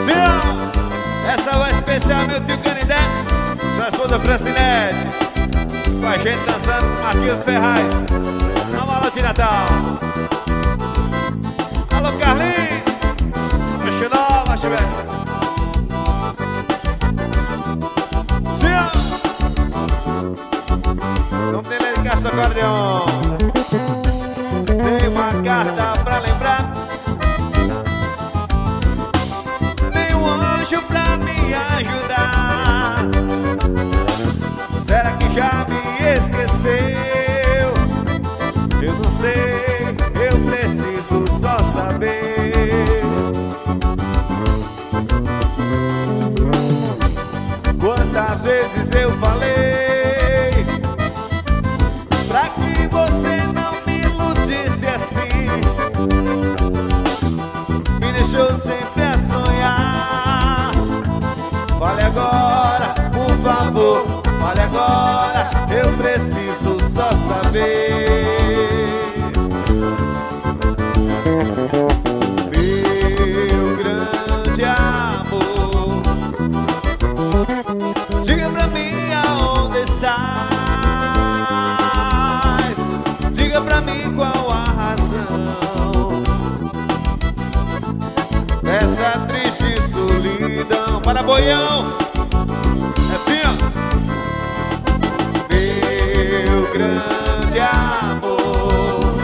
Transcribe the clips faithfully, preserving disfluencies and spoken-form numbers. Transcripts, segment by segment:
Sim, essa vai especial, meu tio Canidé, sua esposa Francinete, com a gente dançando Marquinhos Ferraz, na mala de Natal. Alô, Carlinhos, fecha nova, chibé. Sim, vamos ter que esse acordeão. Tem uma carta pra lembrar, tem um anjo pra me ajudar. Será que já me esqueceu? Eu não sei, eu preciso só saber. Quantas vezes eu falei pra que você não me iludisse assim, me deixou sempre a sonhar. Fale agora, por favor, fale agora, eu preciso só saber. Meu grande amor, diga pra mim aonde estás, diga pra mim qual a razão dessa triste solidão. Para Boião, é assim, ó. Meu grande amor,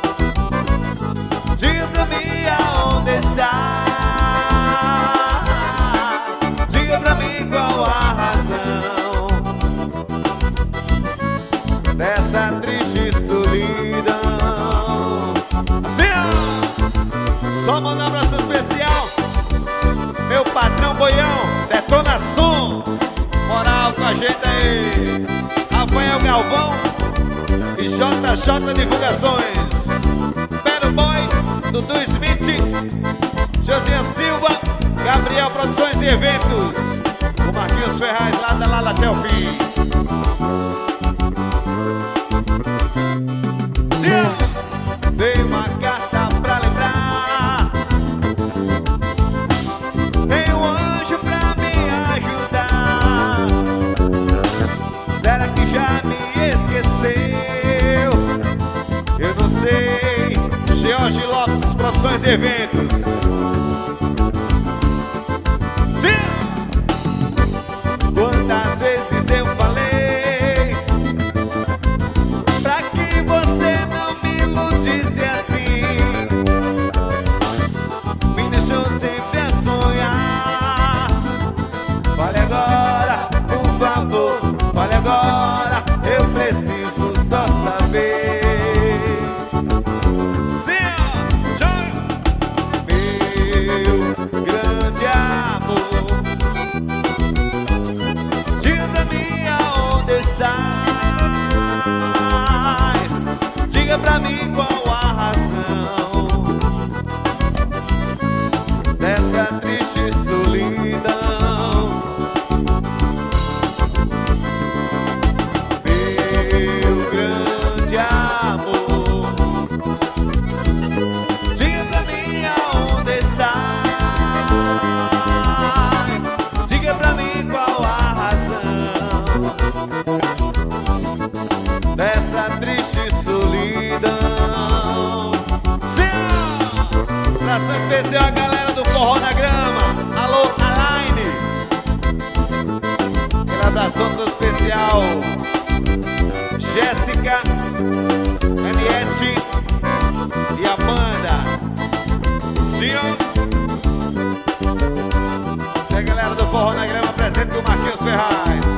diga pra mim aonde estás, diga pra mim qual a razão dessa triste solidão. Assim, ó. Só mandar um abraço especial, meu patrão Boião, Detona Som, moral com a gente aí, Rafael Galvão e J J Divulgações, Pedro Boy, Dudu Smith, Josias Silva, Gabriel Produções e Eventos, o Marquinhos Ferraz lá da Lala até o fim. Veio uma carta pra lembrar, tem um anjo pra me ajudar. Será que já me esqueceu? Eu não sei. George Lopes, Produções e Eventos. Sim! Quantas vezes eu falei pra que você não me iludisse assim, me deixou sempre a sonhar. Fale agora, por favor, fale agora, eu preciso só saber. Meu grande amor, diga pra mim aonde estás, diga pra mim qual a razão dessa triste solidão. Meu grande amor, diga pra mim aonde estás, diga pra mim qual a razão dessa triste solidão. Sim! Abração especial a galera do Forró na Grama. Alô, Aline. Aquele abração todo especial Jéssica, Aniette e a banda. Sim! Essa é a galera do Forró na Grama, presente com o Marquinhos Ferraz.